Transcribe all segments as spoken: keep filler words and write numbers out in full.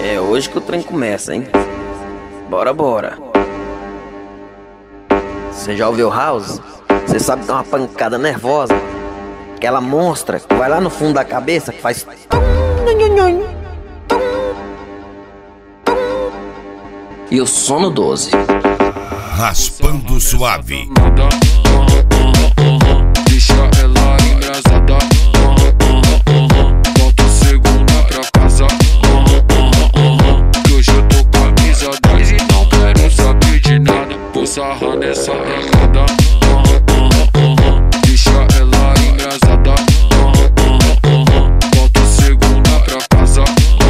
É hoje que o trem começa, hein? Bora, bora. Você já ouviu House? Você sabe que é uma pancada nervosa, aquela monstra que vai lá no fundo da cabeça, que faz tum, nhon, tum, tum. E o sono doze. Raspando suave. Deixa ela engrasada. Volta segunda pra casa. Que hoje eu tô com a camisa dez e não quero saber de nada. Vou sarrar nessa arrancada. Deixa ela engrasada. Volta segunda pra casa.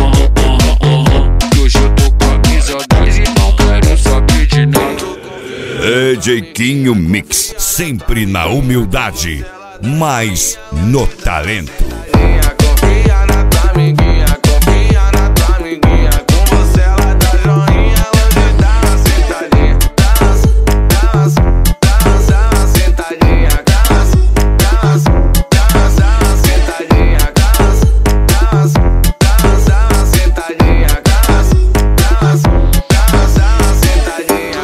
Que hoje eu tô com a camisa dez e não quero saber de nada. D J Quinho Mix, sempre na humildade, mas no talento. Confia na tua amiguinha, confia na tua amiguinha. Com você ela dá joinha, hoje dá uma sentadinha. Dança, dança, dança, dá uma sentadinha. Dança, dança, dança, dá uma sentadinha. Dança, dança, dança, dá uma sentadinha. Dança, dança, dança, dá uma sentadinha.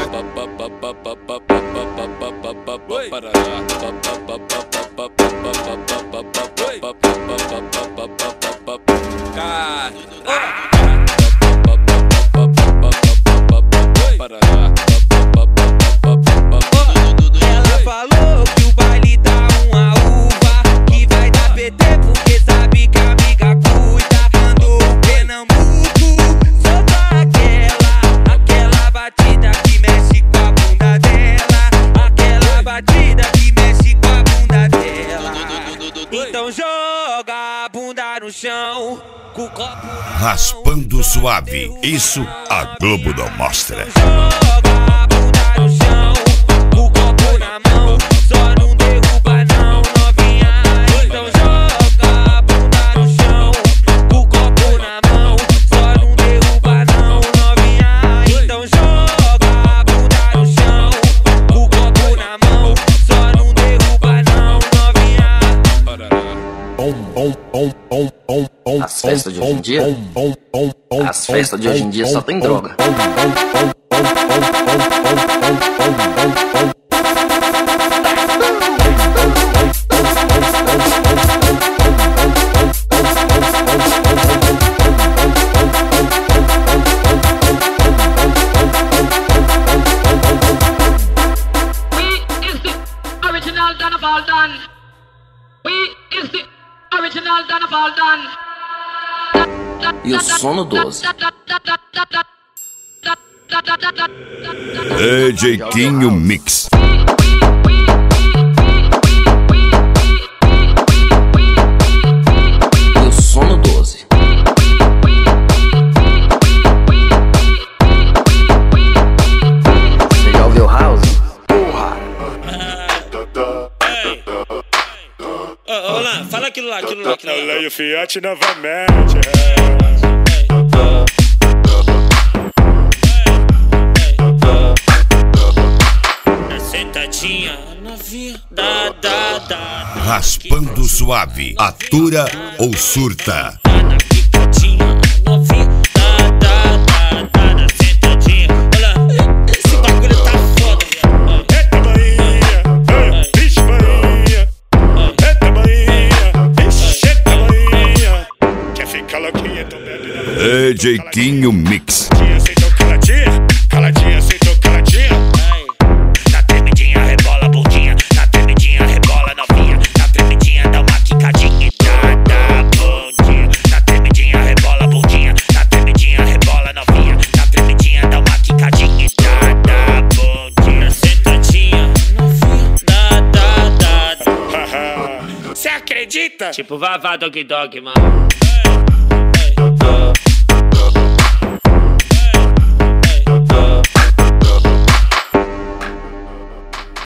Ela falou que o baile tá uma uva, que vai dar P T porque sabe que a amiga cuida. Mandou o Pernambuco, solta aquela, aquela batida que mexe com a bunda dela, aquela batida que mexe com a bunda dela. Então joga a bunda no chão, com o copo na mão. Raspando suave, isso a Globo não mostra. Joga a bunda no chão, com o copo na mão, só não derruba não, novinha. Então joga a bunda no chão, com o copo na mão, só não derruba não, novinha. Então joga a bunda no chão, com o copo na mão, só não derruba não, novinha. As festas de hoje em dia? As festas de hoje em dia só tem droga. We is the original Donna Baldan. We is the original Donna Baldan. E o sono doze. D J Quinho Mix. E o sono doze. Você já ouviu House? Porra! Ô, lá, fala aquilo lá, aquilo lá, aquilo lá. Olha aí o Fiat novamente. Sentadinha, novinha, dá, dá, dá. Raspando suave, atura ou surta. Na picadinha, novinha, dá, dá, dá, dá, na sentadinha. Olha, esse bagulho tá foda, viado. Eita Bahia, vixe Bahia. Eita Bahia, vixe, eita Bahia. Quer ficar louquinha, então bebe na D J Quinho Mix. caladinha, aceitou caladinha. Caladinha, aceitou caladinha. Na tremidinha, rebola bundinha. Na tremidinha, rebola novinha. Na tremidinha, dá uma quicadinha e dá, dá bundinha. Na tremidinha, rebola bundinha. Na tremidinha, rebola novinha. Na tremidinha, dá uma quicadinha e dá, dá bundinha. Sentadinha, novinha, dá, dá, dá. Cê acredita? Tipo vavá dog dog, mano.